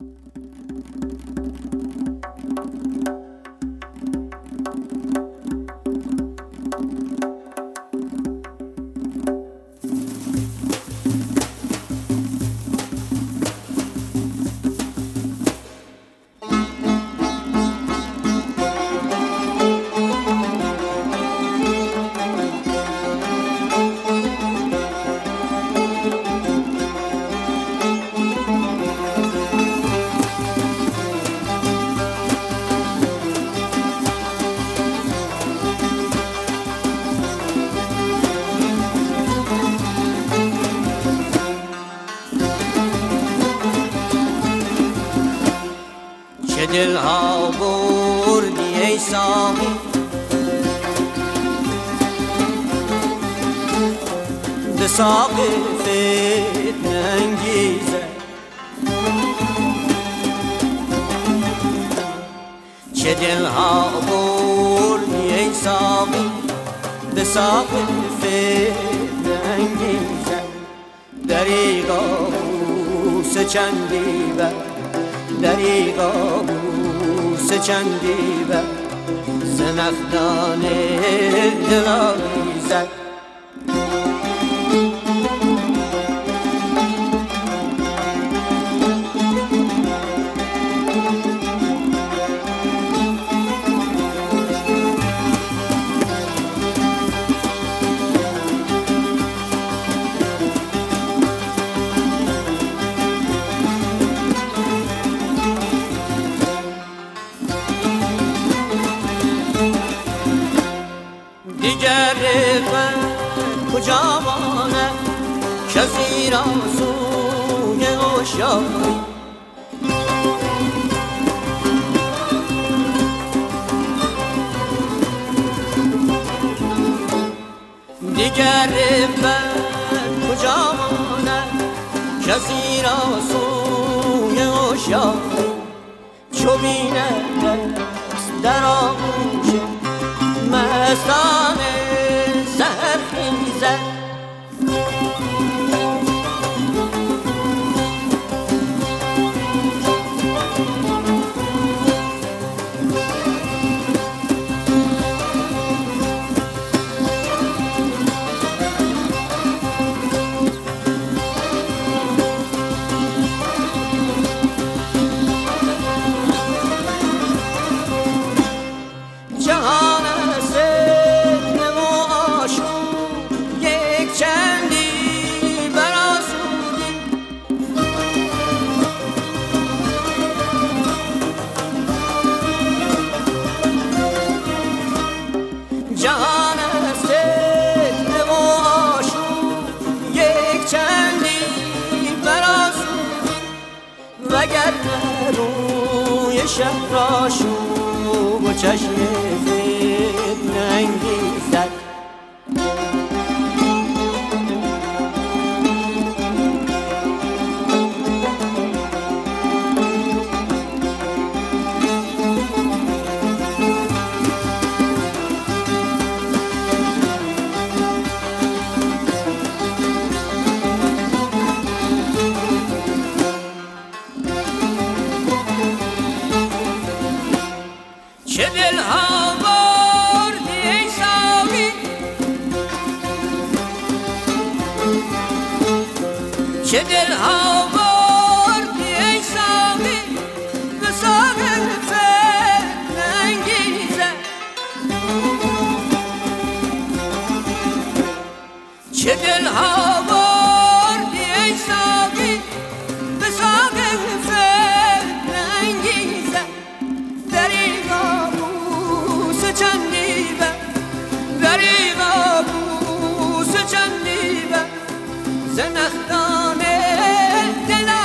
چه دلها بردی ای ساقی به ساق فتنه انگیزه، چه دلها بردی ای ساقی به ساق فتنه انگیزه. دریغا بوس چندی بر دریغا بوس چندی بر زنخدان دلاویزد. دیگر من کجا ماند کسی را سوی عشاقی، دیگر من کجا ماند کسی را سوی عشاقی. چو بیند دست در آغوش مستانه سرخیزد، جهان فتنه و آشوب یک چندی برآسودی، جهان فتنه و آشوب یک چندی برآسودی. وگرنه روی شهر آشوب و چشم فتنه انگیزد. چه دلها بردی ای ساقی چه دلها بردی ای ساقی به ساق فتنه انگیزه، چه دلها بردی ای ساقی به ساق فتنه انگیزه. دریغا بوس چندی بر دریغا بوس چندی بر زنخدان دل